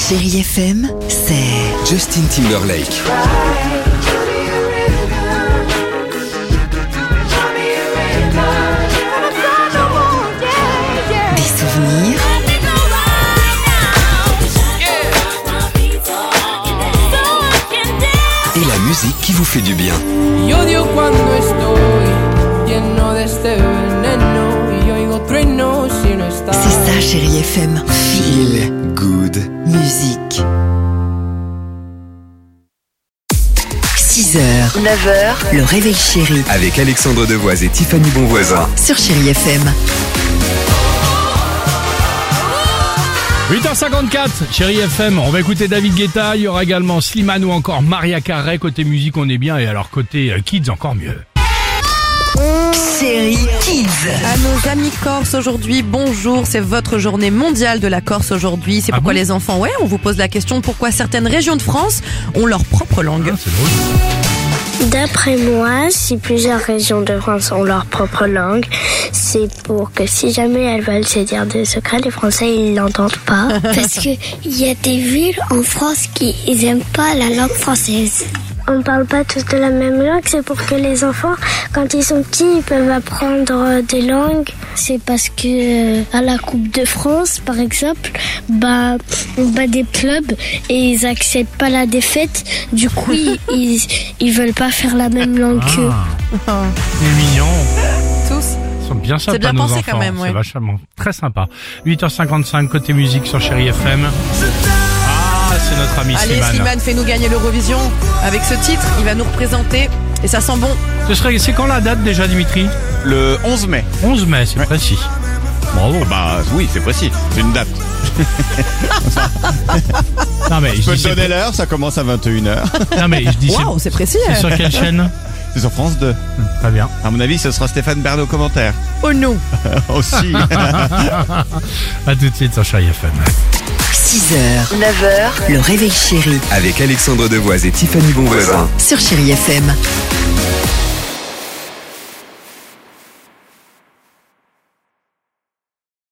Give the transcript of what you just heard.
Chérie FM, c'est Justin Timberlake. des souvenirs, Et la musique qui vous fait du bien. Y odio cuando estoy lleno de este veneno y oigo truenos si no estás. c'est ça Chérie FM. Feel good. Musique. 6h, 9h, le réveil chéri Avec Alexandre Devoise et Tiffany Bonvoisin. sur Chérie FM. 8h54, Chérie FM, on va écouter David Guetta, il y aura également Slimane ou encore Maria Carey. Côté musique on est bien et alors côté kids encore mieux. Chérie Kids. À nos amis corses aujourd'hui, bonjour, c'est votre journée mondiale de la Corse aujourd'hui. C'est pourquoi bon les enfants, on vous pose la question pourquoi certaines régions de France ont leur propre langue. Ah, c'est drôle. D'après moi, si plusieurs régions de France ont leur propre langue, c'est pour que si jamais elles veulent se dire des secrets, les Français ils l'entendent pas. Parce que il y a des villes en France qui ils aiment pas la langue française. On parle pas tous de la même langue, c'est pour que les enfants, quand ils sont petits, ils peuvent apprendre des langues. C'est parce que à la Coupe de France, par exemple, on bat des clubs et ils acceptent pas la défaite. Du coup, ils veulent pas faire la même langue qu'eux. C'est mignon. Tous. Ils sont bien sympas C'est bien nos pensé enfants, quand même, ouais. c'est vachement très sympa. 8h55 côté musique sur Chérie FM. Ah, c'est notre ami Allez Slimane. Slimane, fais-nous gagner l'Eurovision. Avec ce titre, il va nous représenter et ça sent bon. C'est quand la date déjà, Dimitri? Le 11 mai. 11 mai, c'est précis. Bravo. Bah oui, c'est précis. C'est une date. Non mais Je peux dis te donner c'est- l'heure, ça commence à 21h. non mais je dis Waouh, c'est précis. c'est sur quelle chaîne? C'est sur France 2. Très bien. À mon avis, ce sera Stéphane Bern au commentaire. Oh non. Aussi. À tout de suite sur Chérie FM. 6h, 9h, le réveil chéri Avec Alexandre Devoise et Tiffany Bonvoisin. sur Chérie FM.